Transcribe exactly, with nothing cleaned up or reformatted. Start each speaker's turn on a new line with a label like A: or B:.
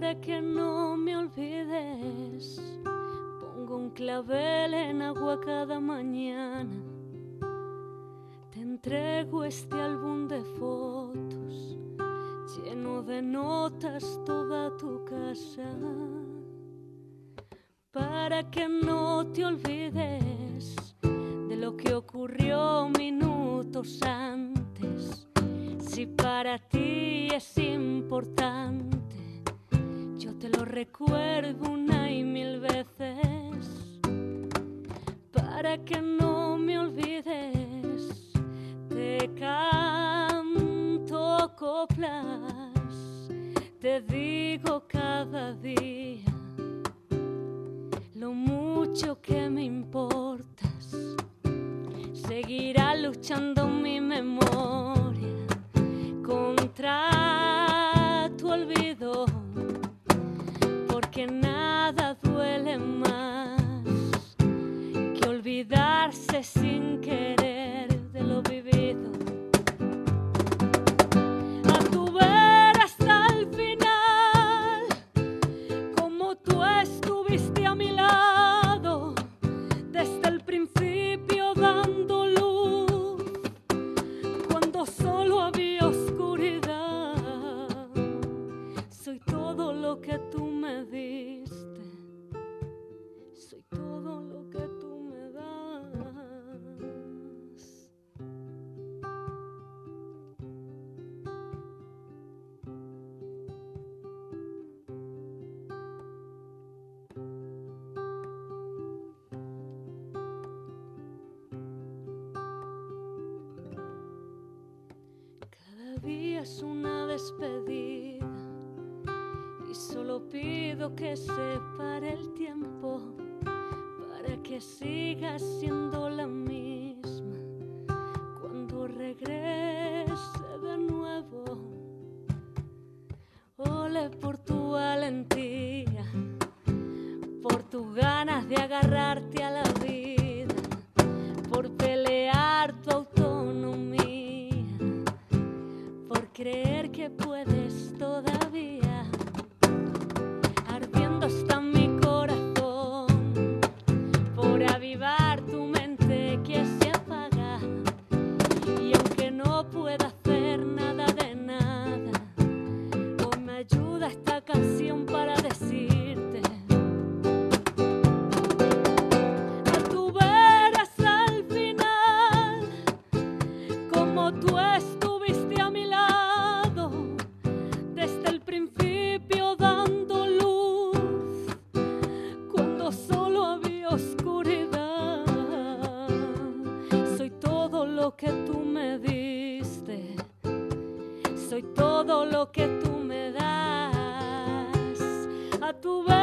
A: para que no me olvides. Pongo un clavel en agua cada mañana. Te entrego este álbum de fotos lleno de notas, toda tu casa, para que no te olvides de lo que ocurrió minutos antes. Si para ti es importante, yo te lo recuerdo una y mil veces. Para que no me olvides, te canto coplas, te digo cada día lo mucho que me importas. Seguirá luchando mi memoria contra tu olvido, porque nada duele más que olvidarse sin querer de lo vivido. A tu ver hasta el final, como tú estuviste a mi lado, desde el principio dando luz, cuando solo había oscuridad. Soy todo lo que tú me diste, soy todo lo que tú me das. Cada día es una despedida y solo pido que se pare el tiempo para que sigas siendo la misma cuando regrese de nuevo. Ole por tu valentía, por tus ganas de agarrarte a la vida, por pelear tu autonomía, por creer que puedes todavía. Ardiendo está mi corazón por avivar tu mente que se apaga. Y aunque no pueda hacer nada de nada, hoy me ayuda esta canción para decirte: a tu ver hasta el final, como tú estuviste a mi lado, desde el principio dando luz, cuando solo había oscuridad. Soy todo lo que tú me diste, soy todo lo que tú me das. A tu vez